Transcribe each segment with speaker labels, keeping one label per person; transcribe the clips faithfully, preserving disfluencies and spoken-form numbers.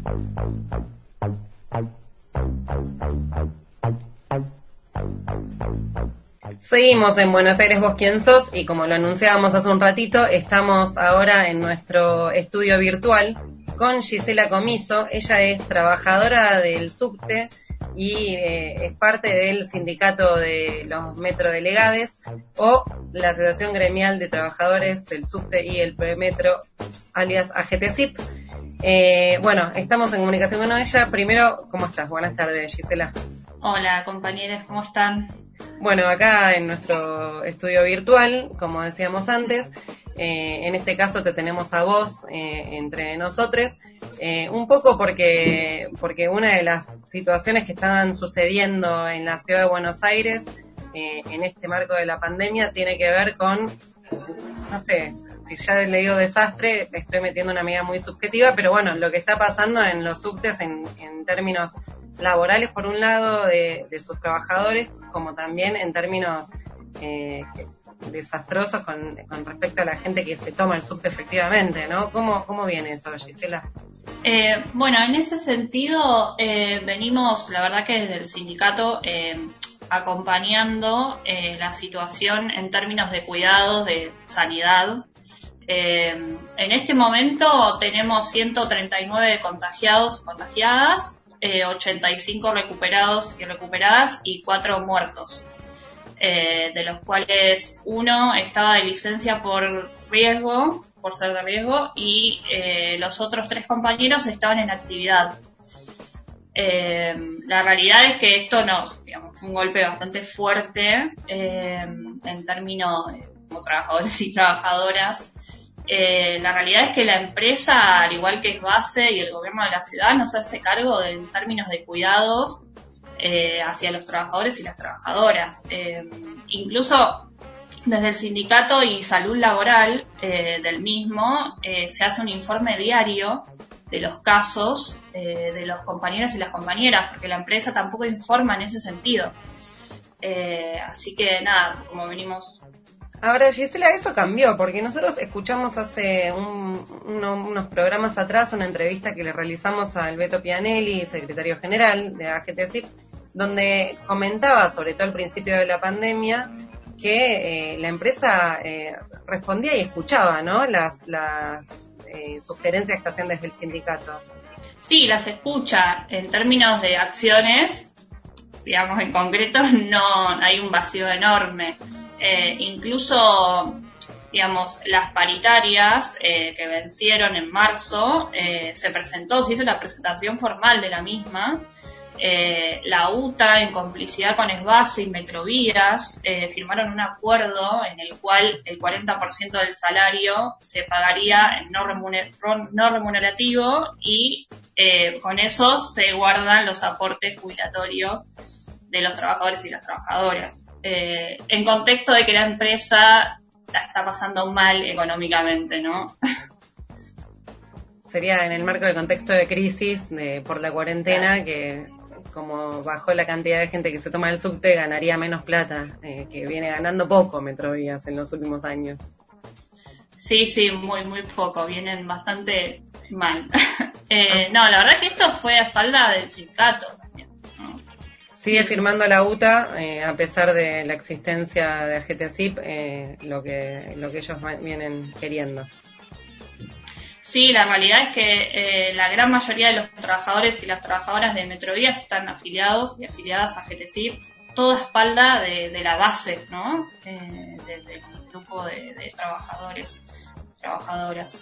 Speaker 1: Seguimos en Buenos Aires, vos quién sos, y como lo anunciábamos hace un ratito, estamos ahora en nuestro estudio virtual con Gisela Comiso. Ella es trabajadora del subte y eh, es parte del sindicato de los metrodelegades o la Asociación Gremial de Trabajadores del Subte y el Premetro, alias A G T S I P. Eh, bueno, estamos en comunicación con ella. Primero, ¿cómo estás? Buenas tardes, Gisela.
Speaker 2: Hola, compañeras, ¿cómo están?
Speaker 1: Bueno, acá en nuestro estudio virtual, como decíamos antes, eh, en este caso te tenemos a vos eh, entre nosotros, eh, un poco porque porque una de las situaciones que están sucediendo en la ciudad de Buenos Aires eh, en este marco de la pandemia tiene que ver con, no sé, si ya le digo desastre, estoy metiendo una medida muy subjetiva, pero bueno, lo que está pasando en los subtes en, en términos laborales, por un lado, de, de sus trabajadores, como también en términos eh, desastrosos con, con respecto a la gente que se toma el subte efectivamente, ¿no? ¿Cómo, cómo viene eso, Gisela?
Speaker 2: Eh, bueno, en ese sentido, eh, venimos, la verdad que desde el sindicato, eh, acompañando eh, la situación en términos de cuidados, de sanidad. Eh, en este momento tenemos ciento treinta y nueve contagiados y contagiadas, eh, ochenta y cinco recuperados y recuperadas y cuatro muertos, eh, de los cuales uno estaba de licencia por riesgo, por ser de riesgo, y eh, los otros tres compañeros estaban en actividad. Eh, la realidad es que esto nos, digamos, fue un golpe bastante fuerte eh, en términos de, como trabajadores y trabajadoras. Eh, la realidad es que la empresa, al igual que es base y el gobierno de la ciudad, nos hace cargo de, en términos de cuidados eh, hacia los trabajadores y las trabajadoras. Eh, incluso desde el sindicato y salud laboral eh, del mismo eh, se hace un informe diario de los casos eh, de los compañeros y las compañeras, porque la empresa tampoco informa en ese sentido. Eh, así que nada, como venimos...
Speaker 1: Ahora, Gisela, eso cambió, porque nosotros escuchamos hace un, uno, unos programas atrás una entrevista que le realizamos a Alberto Pianelli, secretario general de A G T S I P, donde comentaba, sobre todo al principio de la pandemia, que eh, la empresa eh, respondía y escuchaba, ¿no?, las, las eh, sugerencias que hacían desde el sindicato.
Speaker 2: Sí, las escucha. En términos de acciones, digamos, en concreto, no hay un vacío enorme. Eh, incluso, digamos, las paritarias eh, que vencieron en marzo, eh, se presentó, se hizo la presentación formal de la misma. Eh, la U T A, en complicidad con Esbase y Metrovías, eh, firmaron un acuerdo en el cual el cuarenta por ciento del salario se pagaría en no, remuner- no remunerativo y eh, con eso se guardan los aportes jubilatorios de los trabajadores y las trabajadoras. Eh, en contexto de que la empresa la está pasando mal económicamente, ¿no?
Speaker 1: Sería en el marco del contexto de crisis de, por la cuarentena, claro, que como bajó la cantidad de gente que se toma el subte, ganaría menos plata, eh, que viene ganando poco Metrovías en los últimos años.
Speaker 2: Sí, sí, muy, muy poco, vienen bastante mal. eh, no, la verdad que esto fue a espalda del sindicato también, ¿no?
Speaker 1: Sigue firmando la U T A, eh, a pesar de la existencia de A G T S I P, eh, lo que lo que ellos vienen queriendo.
Speaker 2: Sí, la realidad es que eh, la gran mayoría de los trabajadores y las trabajadoras de Metrovías están afiliados y afiliadas a A G T S I P, toda espalda de, de la base, ¿no? Eh, de, del grupo de, de trabajadores, trabajadoras,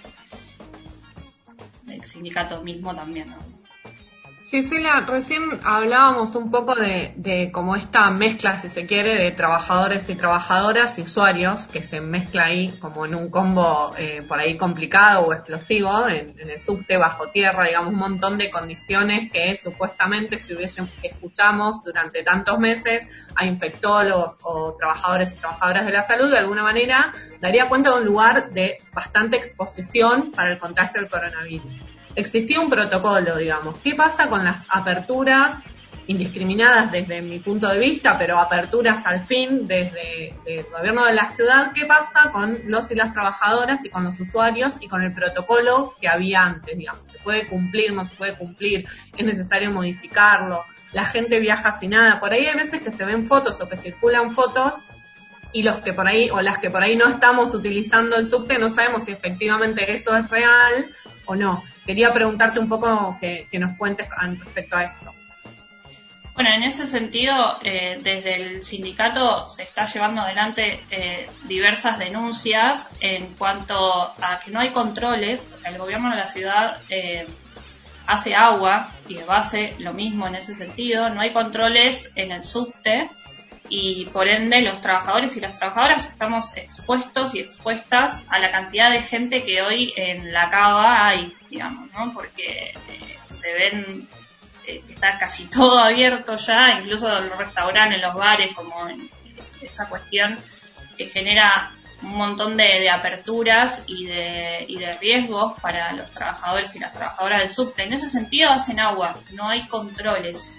Speaker 2: del sindicato mismo también, ¿no?
Speaker 3: Gisela, recién hablábamos un poco de, de como esta mezcla, si se quiere, de trabajadores y trabajadoras y usuarios, que se mezcla ahí como en un combo eh, por ahí complicado o explosivo, en, en el subte, bajo tierra, digamos, un montón de condiciones que supuestamente si hubiesen, si escuchamos durante tantos meses a infectólogos o trabajadores y trabajadoras de la salud, de alguna manera daría cuenta de un lugar de bastante exposición para el contagio del coronavirus. Existía un protocolo, digamos. ¿Qué pasa con las aperturas indiscriminadas desde mi punto de vista, pero aperturas al fin desde el gobierno de la ciudad. ¿Qué pasa con los y las trabajadoras y con los usuarios y con el protocolo que había antes, digamos? ¿Se puede cumplir, no se puede cumplir? ¿Es necesario modificarlo? La gente viaja sin nada. Por ahí hay veces que se ven fotos o que circulan fotos y los que por ahí, o las que por ahí no estamos utilizando el subte, no sabemos si efectivamente eso es real o no. Quería preguntarte un poco que, que nos cuentes respecto a esto.
Speaker 2: Bueno, en ese sentido, eh, desde el sindicato se está llevando adelante eh, diversas denuncias en cuanto a que no hay controles. El gobierno de la ciudad eh, hace agua y de base lo mismo en ese sentido. No hay controles en el subte y por ende los trabajadores y las trabajadoras estamos expuestos y expuestas a la cantidad de gente que hoy en la cava hay, digamos, ¿no? Porque eh, se ven eh, que está casi todo abierto ya, incluso los restaurantes, los bares, como en esa cuestión que genera un montón de, de aperturas y de, y de riesgos para los trabajadores y las trabajadoras del subte. En ese sentido hacen agua, no hay controles.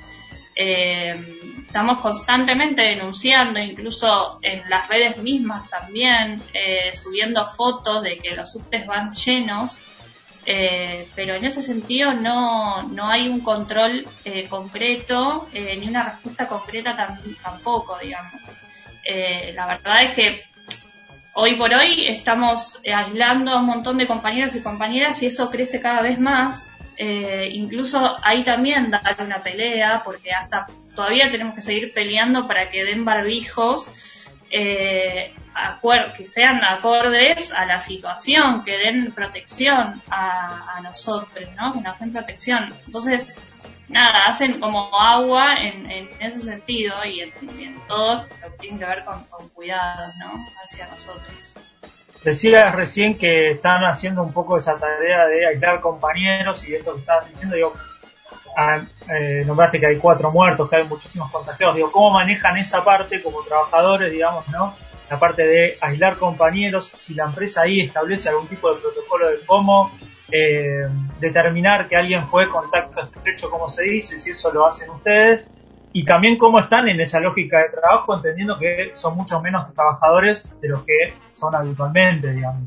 Speaker 2: Eh, estamos constantemente denunciando, incluso en las redes mismas también, eh, subiendo fotos de que los subtes van llenos, eh, pero en ese sentido no, no hay un control eh, concreto, eh, ni una respuesta concreta tam- tampoco, digamos. Eh, la verdad es que hoy por hoy estamos aislando a un montón de compañeros y compañeras y eso crece cada vez más. Eh, incluso ahí también da una pelea, porque hasta todavía tenemos que seguir peleando para que den barbijos eh, acuer- que sean acordes a la situación, que den protección a, a nosotros, ¿no? Que nos den protección. Entonces, nada, hacen como agua en, en ese sentido y en, y en todo lo que tiene que ver con, con cuidados, ¿no? Hacia nosotros.
Speaker 4: Decías recién que están haciendo un poco esa tarea de aislar compañeros y esto que estabas diciendo, digo, ah, eh, nombraste que hay cuatro muertos, que hay muchísimos contagiados, digo, ¿cómo manejan esa parte como trabajadores, digamos, no? La parte de aislar compañeros, si la empresa ahí establece algún tipo de protocolo de cómo eh, determinar que alguien fue contacto estrecho, como se dice, si eso lo hacen ustedes. Y también cómo están en esa lógica de trabajo, entendiendo que son mucho menos trabajadores de los que son habitualmente, digamos.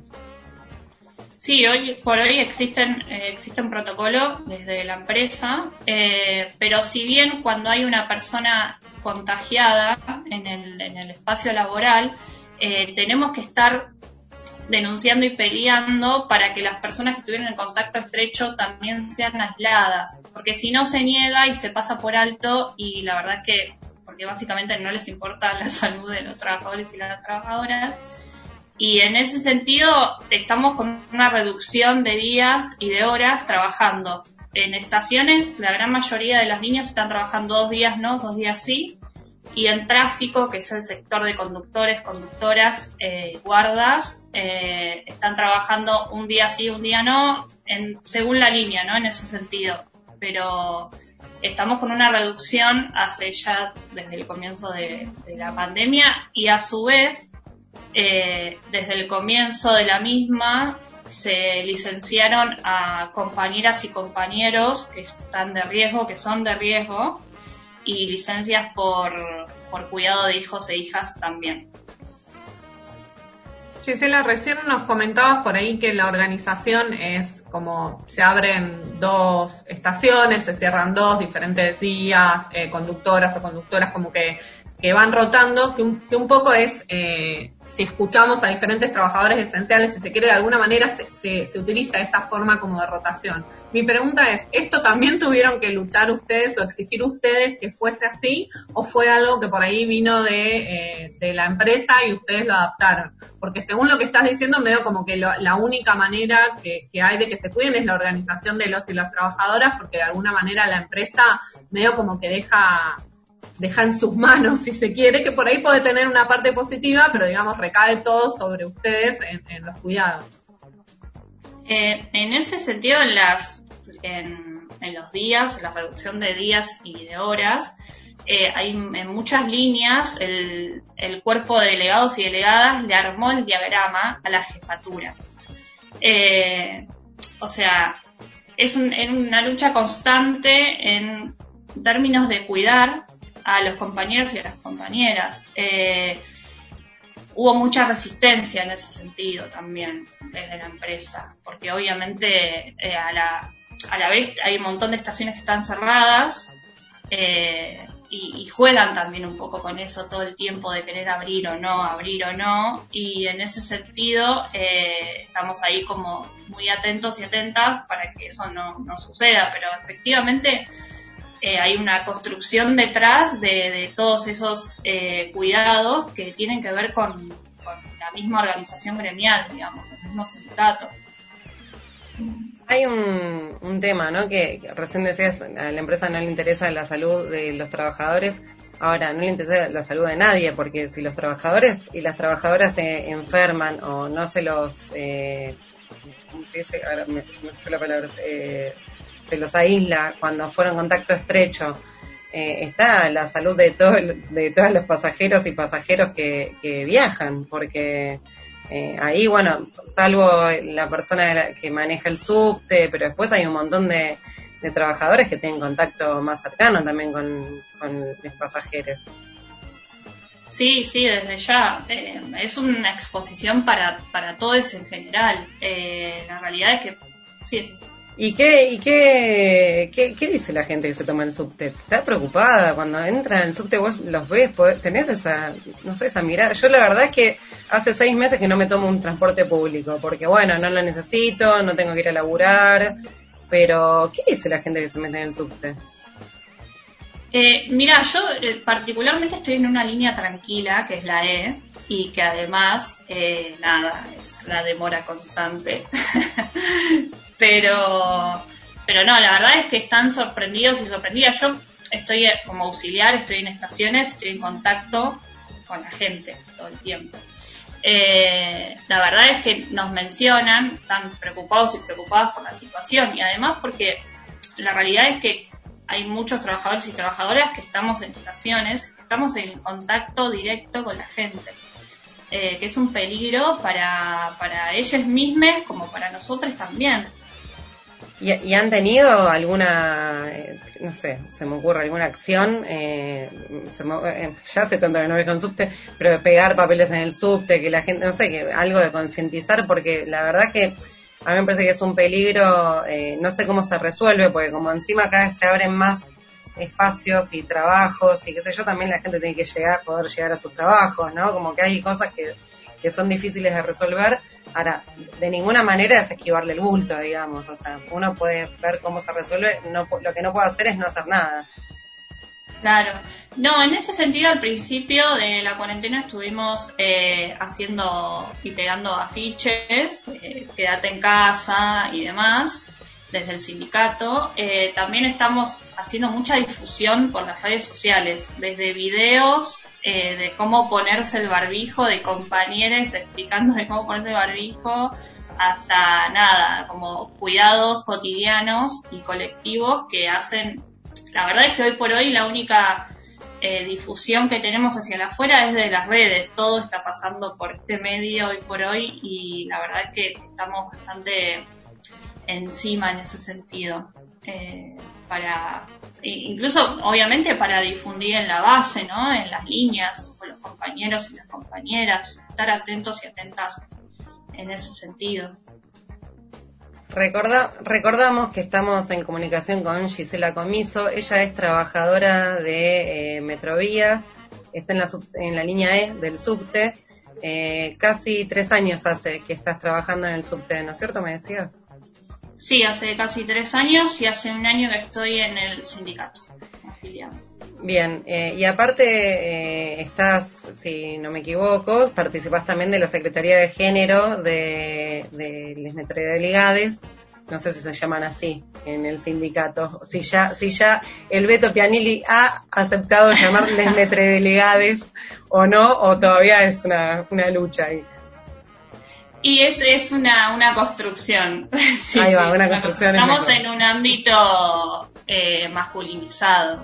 Speaker 2: Sí, hoy por hoy existen eh, existen protocolos desde la empresa, eh, pero si bien cuando hay una persona contagiada en el, en el espacio laboral, eh, tenemos que estar denunciando y peleando para que las personas que estuvieron en contacto estrecho también sean aisladas, porque si no se niega y se pasa por alto y la verdad es que, porque básicamente no les importa la salud de los trabajadores y las trabajadoras, y en ese sentido estamos con una reducción de días y de horas trabajando. En estaciones la gran mayoría de las líneas están trabajando dos días no, dos días sí, y en tráfico, que es el sector de conductores, conductoras, eh, guardas, eh, están trabajando un día sí, un día no, en, según la línea, ¿no? En ese sentido. Pero estamos con una reducción hace ya desde el comienzo de, de la pandemia y a su vez, eh, desde el comienzo de la misma, se licenciaron a compañeras y compañeros que están de riesgo, que son de riesgo, y licencias por, por cuidado de hijos e hijas también.
Speaker 3: Gisela, recién nos comentabas por ahí que la organización es como se abren dos estaciones, se cierran dos diferentes días, eh, conductoras o conductoras como que, que van rotando, que un, que un poco es, eh, si escuchamos a diferentes trabajadores esenciales, si se quiere de alguna manera, se, se, se utiliza esa forma como de rotación. Mi pregunta es, ¿esto también tuvieron que luchar ustedes o exigir ustedes que fuese así? ¿O fue algo que por ahí vino de, eh, de la empresa y ustedes lo adaptaron? Porque según lo que estás diciendo, medio como que lo, la única manera que, que hay de que se cuiden es la organización de los y las trabajadoras, porque de alguna manera la empresa medio como que deja... deja en sus manos, si se quiere, que por ahí puede tener una parte positiva, pero digamos recae todo sobre ustedes en, en los cuidados.
Speaker 2: Eh, en ese sentido, en las en, en los días, la reducción de días y de horas, eh, hay en muchas líneas el, el cuerpo de delegados y delegadas le armó el diagrama a la jefatura. Eh, o sea, es un, en una lucha constante en en términos de cuidar a los compañeros y a las compañeras. Eh, hubo mucha resistencia en ese sentido también desde la empresa, porque obviamente eh, a la a la vez hay un montón de estaciones que están cerradas, eh, y, y juegan también un poco con eso todo el tiempo de querer abrir o no, abrir o no, y en ese sentido eh, estamos ahí como muy atentos y atentas para que eso no, no suceda, pero efectivamente eh, hay una construcción detrás de, de todos esos eh, cuidados que tienen que ver con, con la misma organización gremial, digamos, el mismo sindicato.
Speaker 1: Hay un, un tema, ¿no? Que, que recién decías, a la empresa no le interesa la salud de los trabajadores. Ahora, no le interesa la salud de nadie, porque si los trabajadores y las trabajadoras se enferman o no se los, eh, ¿cómo se dice? Ahora me, me fue la palabra, eh, se los aísla cuando fueron contacto estrecho, eh, está la salud de todo, de todos los pasajeros y pasajeros que, que viajan, porque Eh, ahí, bueno, salvo la persona que maneja el subte, pero después hay un montón de, de trabajadores que tienen contacto más cercano también con, con los pasajeros.
Speaker 2: Sí, sí, desde ya. Eh, es una exposición para, para todos en general. Eh, la realidad es que sí.
Speaker 1: ¿Y qué, y qué, qué, qué dice la gente que se toma el subte? ¿Está preocupada? Cuando entra en el subte vos los ves, tenés esa, no sé, esa mirada. Yo la verdad es que hace seis meses que no me tomo un transporte público, porque bueno, no lo necesito, no tengo que ir a laburar, pero ¿qué dice la gente que se mete en el subte?
Speaker 2: Eh, mira, yo eh, particularmente estoy en una línea tranquila, que es la E, y que además, eh, nada, es la demora constante. pero, pero no, la verdad es que están sorprendidos y sorprendidas. Yo estoy como auxiliar, estoy en estaciones, estoy en contacto con la gente todo el tiempo. Eh, la verdad es que nos mencionan, están preocupados y preocupadas por la situación, y además porque la realidad es que hay muchos trabajadores y trabajadoras que estamos en estaciones, que estamos en contacto directo con la gente, eh, que es un peligro para, para ellas mismas como para nosotros también.
Speaker 1: ¿Y, y han tenido alguna, eh, no sé, se me ocurre alguna acción, eh, se me, eh, ya hace tanto que no voy con subte, pero de pegar papeles en el subte, que la gente, no sé, que algo de concientizar, porque la verdad que a mí me parece que es un peligro, eh, no sé cómo se resuelve, porque como encima cada vez se abren más espacios y trabajos y qué sé yo, también la gente tiene que llegar, poder llegar a sus trabajos, ¿no? Como que hay cosas que, que son difíciles de resolver. Ahora, de ninguna manera es esquivarle el bulto, digamos, o sea, uno puede ver cómo se resuelve, no, lo que no puedo hacer es no hacer nada.
Speaker 2: Claro, no, en ese sentido al principio de la cuarentena estuvimos eh, haciendo y pegando afiches, eh, quédate en casa y demás, desde el sindicato. Eh, también estamos haciendo mucha difusión por las redes sociales, desde videos eh, de cómo ponerse el barbijo, de compañeros explicando de cómo ponerse el barbijo, hasta nada, como cuidados cotidianos y colectivos que hacen. La verdad es que hoy por hoy la única eh, difusión que tenemos hacia la afuera es de las redes. Todo está pasando por este medio hoy por hoy y la verdad es que estamos bastante encima en ese sentido. Eh, para incluso obviamente para difundir en la base, ¿no? En las líneas con los compañeros y las compañeras, estar atentos y atentas en ese sentido.
Speaker 1: Recorda, recordamos que estamos en comunicación con Gisela Comiso. Ella es trabajadora de eh, Metrovías, está en la, sub, en la línea E del subte. Eh, casi tres años hace que estás trabajando en el subte, ¿no es cierto? ¿Me decías?
Speaker 2: Sí, hace casi tres años y hace un año que estoy en el sindicato afiliado.
Speaker 1: Bien, eh, y aparte eh, estás, si no me equivoco, participás también de la Secretaría de Género de, de les Metredelegades, no sé si se llaman así en el sindicato, si ya, si ya el Beto Pianilli ha aceptado llamarles Metredelegades o no, o todavía es una, una lucha ahí.
Speaker 2: Y es, es una, una construcción. Sí,
Speaker 1: ahí va,
Speaker 2: sí,
Speaker 1: una construcción.
Speaker 2: Estamos en un ámbito eh, masculinizado,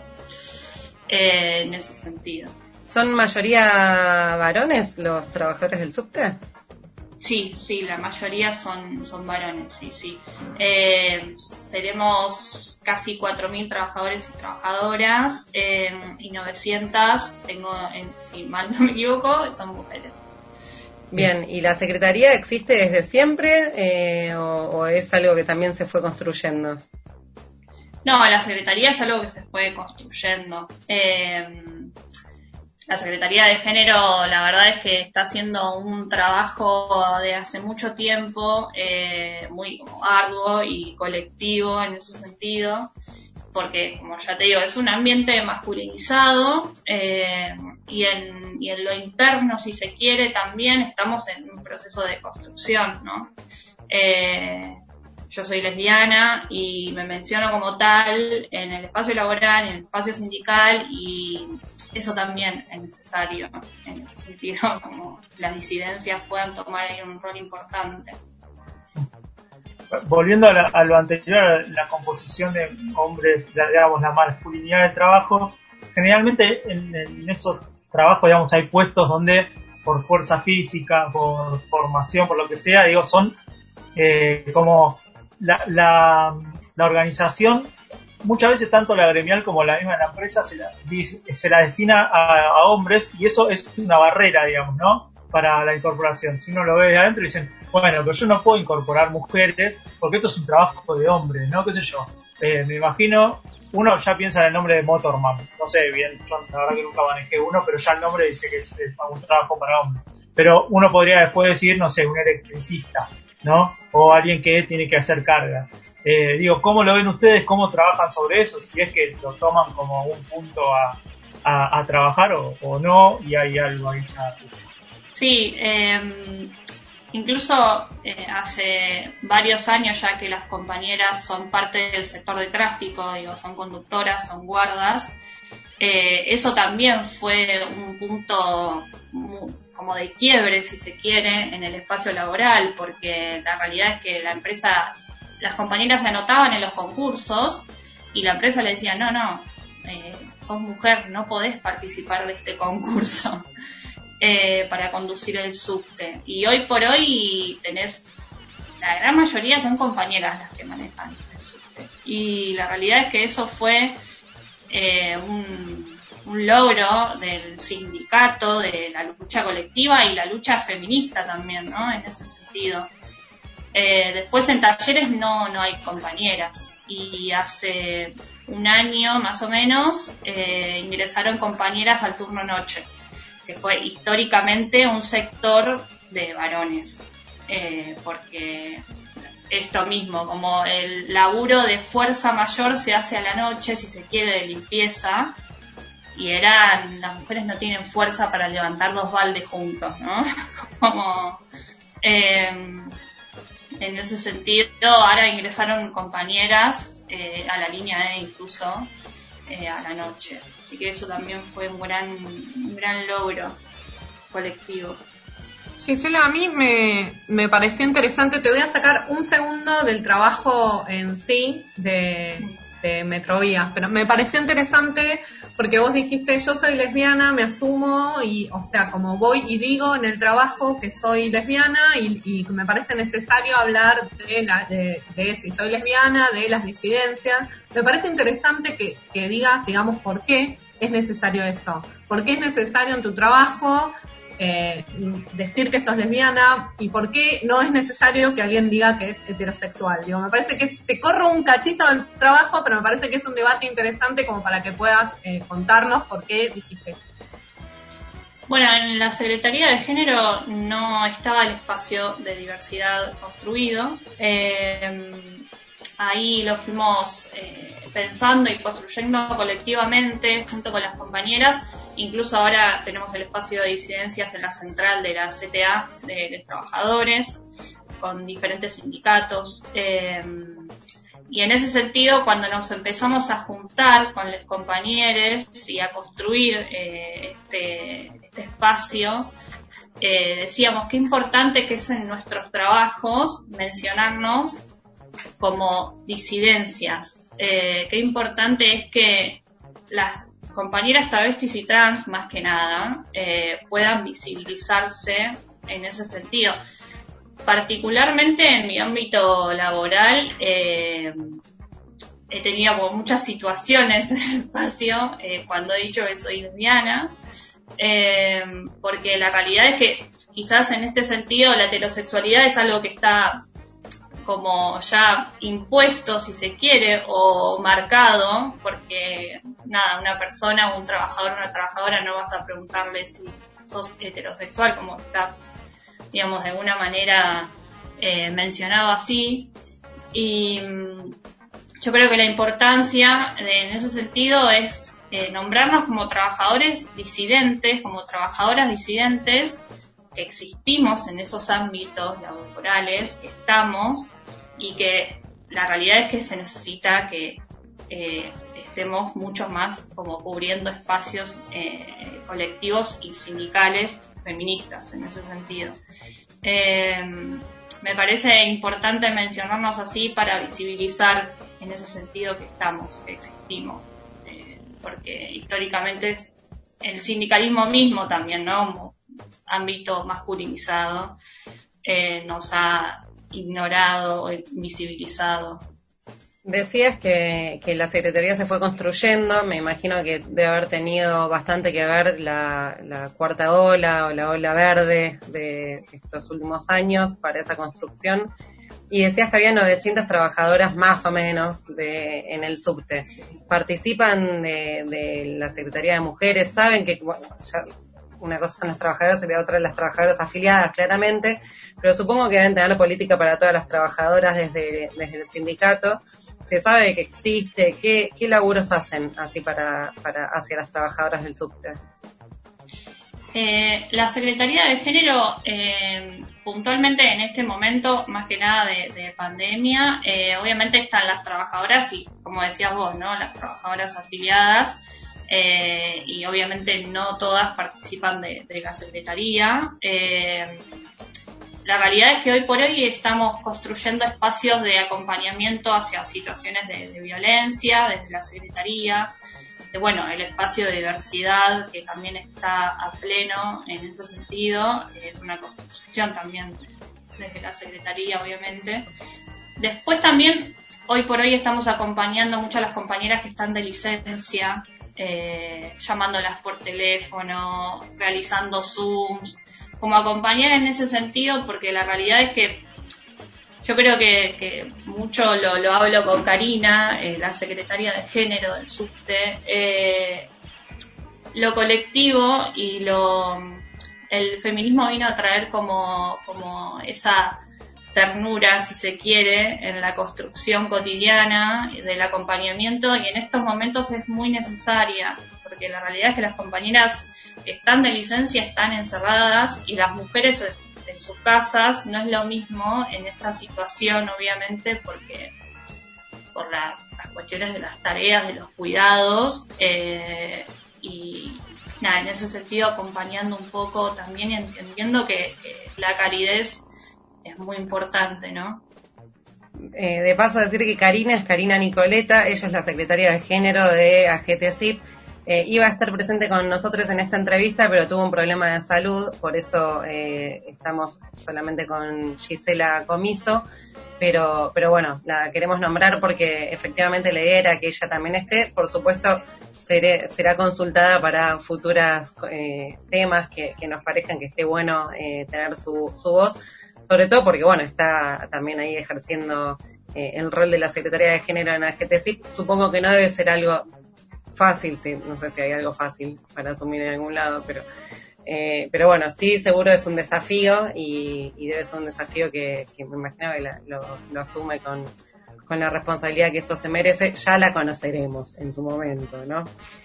Speaker 2: eh, en ese sentido.
Speaker 1: ¿Son mayoría varones los trabajadores del subte?
Speaker 2: Sí, sí, la mayoría son, son varones, sí, sí. Eh, seremos casi cuatro mil trabajadores y trabajadoras eh, y novecientas, tengo, en, si mal no me equivoco, son mujeres.
Speaker 1: Bien, ¿y la Secretaría existe desde siempre eh, o, o es algo que también se fue construyendo?
Speaker 2: No, la Secretaría es algo que se fue construyendo. Eh, La Secretaría de Género, la verdad es que está haciendo un trabajo de hace mucho tiempo, eh, muy arduo y colectivo en ese sentido, porque, como ya te digo, es un ambiente masculinizado eh, y, en, y en lo interno, si se quiere, también estamos en un proceso de construcción, ¿no? Eh, yo soy lesbiana y me menciono como tal en el espacio laboral, en el espacio sindical, y eso también es necesario, ¿no? En ese sentido, como las disidencias puedan tomar ahí un rol importante.
Speaker 4: Volviendo a, la, a lo anterior, la composición de hombres, digamos, la masculinidad del trabajo, generalmente en, en esos trabajos, digamos, hay puestos donde por fuerza física, por formación, por lo que sea, digo, son eh, como la, la, la organización, muchas veces tanto la gremial como la misma de la empresa se la, se la destina a, a hombres, y eso es una barrera, digamos, ¿no?, para la incorporación. Si uno lo ve de adentro y dicen, bueno, pero yo no puedo incorporar mujeres porque esto es un trabajo de hombres, ¿no? ¿Qué sé yo? Eh, me imagino, uno ya piensa en el nombre de Motorman, no sé bien, yo la verdad que nunca manejé uno, pero ya el nombre dice que es, es un trabajo para hombres. Pero uno podría después decir, no sé, un electricista, ¿no? O alguien que tiene que hacer carga. Eh, digo, ¿cómo lo ven ustedes? ¿Cómo trabajan sobre eso? Si es que lo toman como un punto a, a, a trabajar o, o no, y hay algo ahí ya.
Speaker 2: Sí, eh, incluso eh, hace varios años ya que las compañeras son parte del sector de tráfico, digo, son conductoras, son guardas. Eh, eso también fue un punto muy, como de quiebre, si se quiere, en el espacio laboral, porque la realidad es que la empresa, las compañeras se anotaban en los concursos y la empresa le decía, no, no, eh, sos mujer, no podés participar de este concurso eh, para conducir el subte. Y hoy por hoy tenés, la gran mayoría son compañeras las que manejan el subte. Y la realidad es que eso fue eh, un, un logro del sindicato, de la lucha colectiva y la lucha feminista también, ¿no? En ese sentido. Eh, después en talleres no, no hay compañeras, y hace un año más o menos eh, ingresaron compañeras al turno noche, que fue históricamente un sector de varones, eh, porque esto mismo, como el laburo de fuerza mayor se hace a la noche, si se quiere, de limpieza, y eran, las mujeres no tienen fuerza para levantar dos baldes juntos, ¿no? Como eh, en ese sentido, ahora ingresaron compañeras eh, a la línea E incluso eh, a la noche. Así que eso también fue un gran, un gran logro colectivo.
Speaker 3: Gisela, a mí me, me pareció interesante. Te voy a sacar un segundo del trabajo en sí de, de Metrovías, pero me pareció interesante porque vos dijiste, yo soy lesbiana, me asumo, y, o sea, como voy y digo en el trabajo que soy lesbiana, y, y me parece necesario hablar de, la, de, de si soy lesbiana, de las disidencias. Me parece interesante que, que digas, digamos, por qué es necesario eso. ¿Por qué es necesario en tu trabajo eh, decir que sos lesbiana? ¿Y por qué no es necesario que alguien diga que es heterosexual? Digo, me parece que es, te corro un cachito del trabajo, pero me parece que es un debate interesante como para que puedas eh, contarnos por qué dijiste eso.
Speaker 2: Bueno, en la Secretaría de Género no estaba el espacio de diversidad construido. Eh, ahí lo fuimos eh, pensando y construyendo colectivamente junto con las compañeras. Incluso ahora tenemos el espacio de disidencias en la central de la C T A de los trabajadores, con diferentes sindicatos. Eh, y en ese sentido, cuando nos empezamos a juntar con los compañeros y a construir eh, este, este espacio, eh, decíamos qué importante que es en nuestros trabajos mencionarnos como disidencias. Eh, qué importante es que las compañeras travestis y trans, más que nada, eh, puedan visibilizarse en ese sentido. particularmente en mi ámbito laboral, eh, he tenido como muchas situaciones en el espacio eh, cuando he dicho que soy lesbiana, eh, porque la realidad es que quizás en este sentido la heterosexualidad es algo que está como ya impuesto, si se quiere, o marcado, porque nada, una persona, un trabajador, una trabajadora, no vas a preguntarle si sos heterosexual, como está, digamos, de alguna manera eh, mencionado así. Y mmm, yo creo que la importancia de, en ese sentido es eh, nombrarnos como trabajadores disidentes, como trabajadoras disidentes, que existimos en esos ámbitos laborales, que estamos, y que la realidad es que se necesita que eh, estemos mucho más como cubriendo espacios eh, colectivos y sindicales feministas en ese sentido. Eh, me parece importante mencionarnos así para visibilizar en ese sentido que estamos, que existimos, eh, porque históricamente el sindicalismo mismo también, ¿no? Ámbito masculinizado, eh, nos ha ignorado, invisibilizado.
Speaker 1: Decías que, que la Secretaría se fue construyendo, me imagino que debe haber tenido bastante que ver la, la cuarta ola o la ola verde de estos últimos años para esa construcción, y decías que había novecientas trabajadoras más o menos de, en el subte. ¿Participan de, de la Secretaría de Mujeres? ¿Saben que, bueno, ya una cosa son las trabajadoras y la otra las trabajadoras afiliadas, claramente, pero supongo que deben tener política para todas las trabajadoras desde, desde el sindicato? ¿Se sabe que existe? ¿Qué, qué laburos hacen así para, para hacia las trabajadoras del subte?
Speaker 2: Eh, la Secretaría de Género, eh, puntualmente en este momento, más que nada de, de pandemia, eh, obviamente están las trabajadoras y, como decías vos, ¿no? Las trabajadoras afiliadas, eh, y obviamente no todas participan de, de la Secretaría. Eh, La realidad es que hoy por hoy estamos construyendo espacios de acompañamiento hacia situaciones de, de violencia desde la Secretaría. De, bueno, el espacio de diversidad que también está a pleno en ese sentido, es una construcción también desde la Secretaría, obviamente. Después también, hoy por hoy estamos acompañando mucho a las compañeras que están de licencia, eh, llamándolas por teléfono, realizando Zooms, como acompañar en ese sentido, porque la realidad es que yo creo que, que mucho lo, lo hablo con Karina, eh, la secretaria de Género del subte, eh, lo colectivo y lo el feminismo vino a traer como, como esa ternura, si se quiere, en la construcción cotidiana del acompañamiento, y en estos momentos es muy necesaria, porque la realidad es que las compañeras que están de licencia están encerradas y las mujeres en sus casas no es lo mismo en esta situación, obviamente, porque por la, las cuestiones de las tareas, de los cuidados, eh, y nada, en ese sentido acompañando un poco también y entendiendo que, que la calidez es muy importante, ¿no?
Speaker 1: Eh, de paso decir que Karina es Karina Nicoleta, ella es la secretaria de Género de A G T S I P. Eh, iba a estar presente con nosotros en esta entrevista, pero tuvo un problema de salud, por eso eh, estamos solamente con Gisela Comiso, pero, pero bueno, la queremos nombrar porque efectivamente la idea era que ella también esté. Por supuesto, seré, será consultada para futuros eh, temas que, que nos parezcan que esté bueno eh, tener su, su voz, sobre todo porque, bueno, está también ahí ejerciendo eh, el rol de la Secretaría de Género en A G T S I P. Supongo que no debe ser algo fácil, sí, no sé si hay algo fácil para asumir en algún lado, pero eh, pero bueno, sí, seguro es un desafío y, y debe ser un desafío que, que me imagino que la, lo, lo asume con, con la responsabilidad que eso se merece. Ya la conoceremos en su momento, ¿no?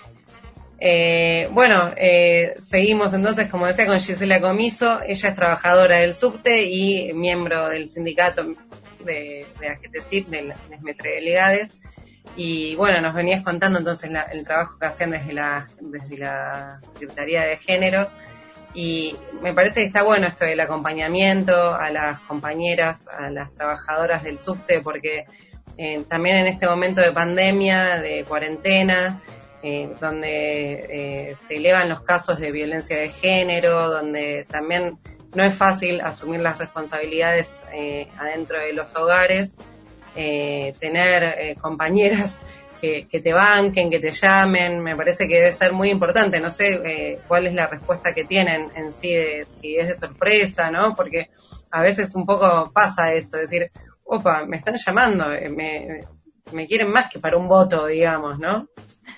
Speaker 1: Eh, bueno, eh, seguimos entonces, como decía, con Gisela Comiso. Ella es trabajadora del subte y miembro del sindicato de, de A G T S I P, de las Metredelegades. Y bueno, nos venías contando entonces la, el trabajo que hacían desde la, desde la Secretaría de Género, y me parece que está bueno esto del acompañamiento a las compañeras, a las trabajadoras del subte, porque eh, también en este momento de pandemia, de cuarentena, eh, donde eh, se elevan los casos de violencia de género, donde también no es fácil asumir las responsabilidades eh, adentro de los hogares, eh, tener eh, compañeras que, que te banquen, que te llamen, me parece que debe ser muy importante. No sé eh, cuál es la respuesta que tienen en sí, de, si es de sorpresa, ¿no? Porque a veces un poco pasa eso, decir, opa, me están llamando, me, me quieren más que para un voto, digamos, ¿no?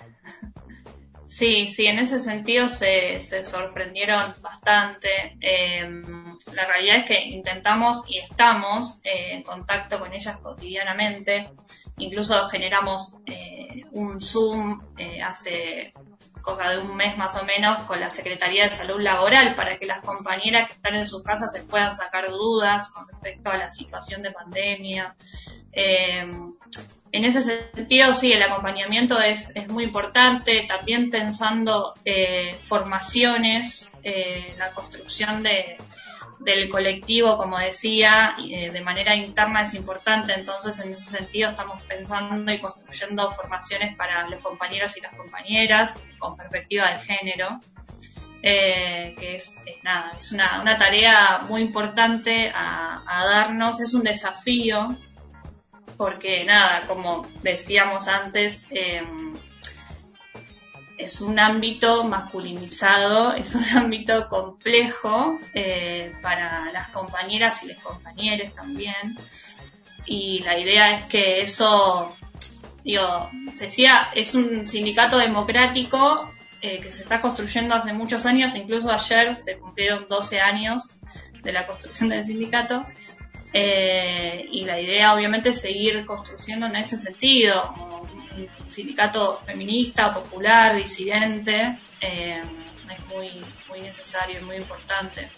Speaker 2: Sí, sí, en ese sentido se, se sorprendieron bastante. Eh, la realidad es que intentamos y estamos eh, en contacto con ellas cotidianamente. Incluso generamos eh, un Zoom eh, hace cosa de un mes más o menos con la Secretaría de Salud Laboral para que las compañeras que están en sus casas se puedan sacar dudas con respecto a la situación de pandemia. Eh, En ese sentido, sí, el acompañamiento es, es muy importante, también pensando eh, formaciones, eh, la construcción de, del colectivo, como decía, eh, de manera interna es importante, entonces en ese sentido estamos pensando y construyendo formaciones para los compañeros y las compañeras con perspectiva de género, eh, que es, es nada, es una, una tarea muy importante a, a darnos, es un desafío, porque nada, como decíamos antes, eh, es un ámbito masculinizado, es un ámbito complejo eh, para las compañeras y los compañeros también, y la idea es que eso, digo, se decía, es un sindicato democrático eh, que se está construyendo hace muchos años, incluso ayer se cumplieron doce años de la construcción del sindicato. Eh, y la idea obviamente es seguir construyendo en ese sentido, como un sindicato feminista, popular, disidente, eh, es muy, muy necesario y muy importante.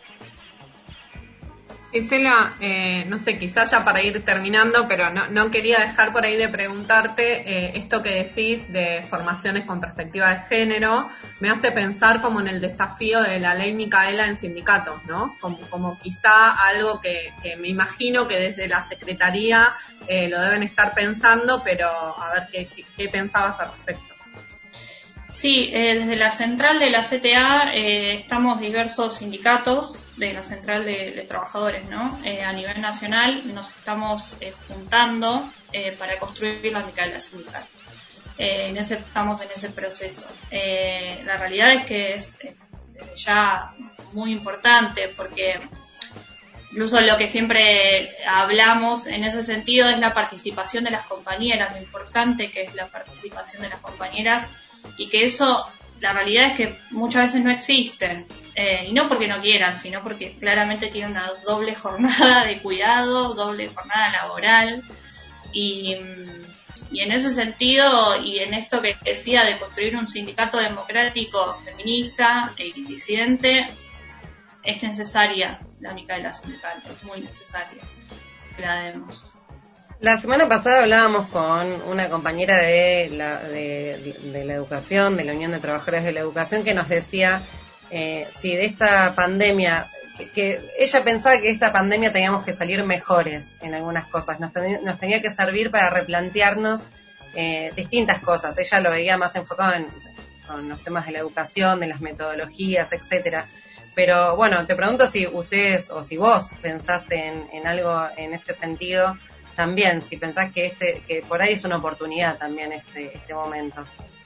Speaker 3: Gisela, eh, no sé, quizás ya para ir terminando, pero no, no quería dejar por ahí de preguntarte eh, esto que decís de formaciones con perspectiva de género, me hace pensar como en el desafío de la ley Micaela en sindicatos, ¿no? Como, como quizá algo que, que me imagino que desde la Secretaría eh, lo deben estar pensando, pero a ver qué, qué, qué pensabas al respecto.
Speaker 2: Sí, eh, desde la central de la C T A eh, estamos diversos sindicatos de la central de, de trabajadores, ¿no? Eh, a nivel nacional nos estamos eh, juntando eh, para construir la Micaela sindical. Eh, en ese, estamos en ese proceso. Eh, la realidad es que es, es ya muy importante porque incluso lo que siempre hablamos en ese sentido es la participación de las compañeras, lo importante que es la participación de las compañeras y que eso, la realidad es que muchas veces no existe, eh, y no porque no quieran, sino porque claramente tienen una doble jornada de cuidado, doble jornada laboral, y, y en ese sentido, y en esto que decía de construir un sindicato democrático, feminista e disidente, es necesaria la Micaela sindical, es muy necesaria que la demos.
Speaker 1: La semana pasada hablábamos con una compañera de la, de, de la educación, de la Unión de Trabajadores de la Educación, que nos decía eh, si de esta pandemia, que, que ella pensaba que esta pandemia teníamos que salir mejores en algunas cosas, nos, ten, nos tenía que servir para replantearnos eh, distintas cosas. Ella lo veía más enfocado en con los temas de la educación, de las metodologías, etcétera. Pero bueno, te pregunto si ustedes o si vos pensás en, en algo en este sentido. También, si pensás que este que por ahí es una oportunidad también este este momento.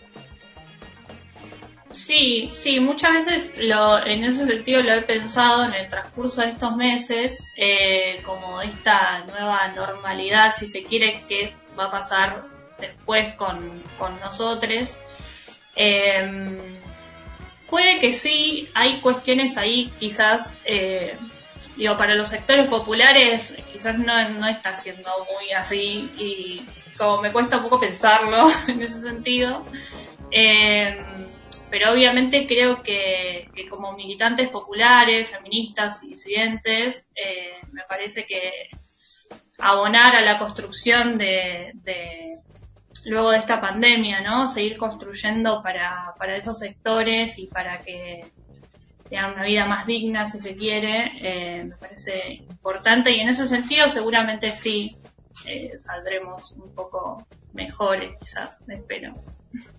Speaker 2: Sí, sí, muchas veces lo, en ese sentido lo he pensado en el transcurso de estos meses, eh, como esta nueva normalidad, si se quiere, que va a pasar después con, con nosotros. Eh, puede que sí, hay cuestiones ahí quizás... Eh, Digo, para los sectores populares quizás no, no está siendo muy así y como me cuesta un poco pensarlo en ese sentido, eh, pero obviamente creo que, que como militantes populares, feministas y disidentes, eh, me parece que abonar a la construcción de, de luego de esta pandemia, ¿no? Seguir construyendo para, para esos sectores y para que tengan una vida más digna, si se quiere, eh, me parece importante y en ese sentido seguramente sí eh, saldremos un poco mejores, quizás, espero.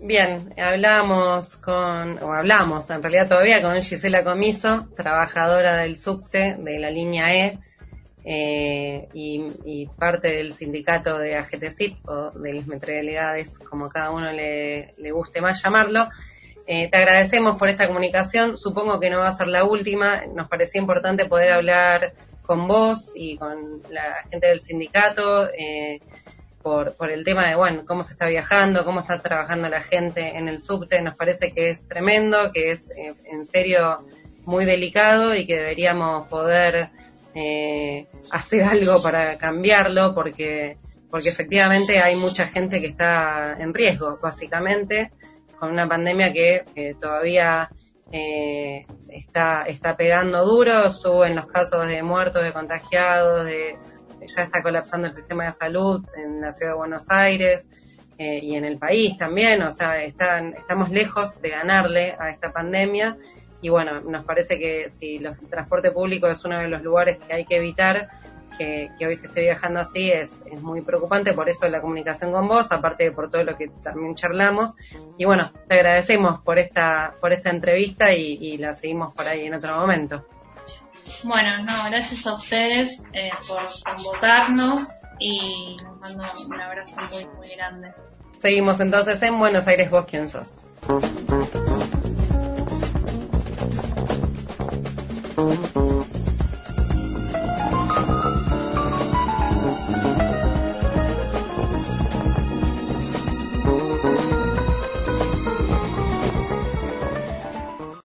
Speaker 1: Bien, hablamos con, o hablamos en realidad todavía con Gisela Comiso, trabajadora del subte de la línea E, eh, y, y parte del sindicato de A G T S I P, o de los metrodelegados, como cada uno le, le guste más llamarlo. Eh, te agradecemos por esta comunicación, supongo que no va a ser la última, nos parecía importante poder hablar con vos y con la gente del sindicato, eh, Por, por el tema de, bueno, cómo se está viajando, cómo está trabajando la gente en el subte. Nos parece que es tremendo, que es eh, en serio muy delicado y que deberíamos poder eh, hacer algo para cambiarlo, porque porque efectivamente hay mucha gente que está en riesgo, básicamente, con una pandemia que eh, todavía eh, está está pegando duro. Suben los casos de muertos, de contagiados, de ya está colapsando el sistema de salud en la ciudad de Buenos Aires eh, y en el país también, o sea, están, estamos lejos de ganarle a esta pandemia y bueno, nos parece que si los, el transporte público es uno de los lugares que hay que evitar, que, que hoy se esté viajando así es, es muy preocupante, por eso la comunicación con vos, aparte de por todo lo que también charlamos, y bueno, te agradecemos por esta, por esta entrevista y, y la seguimos por ahí en otro momento.
Speaker 2: Bueno, no, gracias a ustedes eh, por convocarnos y les mando un abrazo muy, muy grande.
Speaker 1: Seguimos entonces en Buenos Aires, ¿vos quién sos?
Speaker 5: Thank you.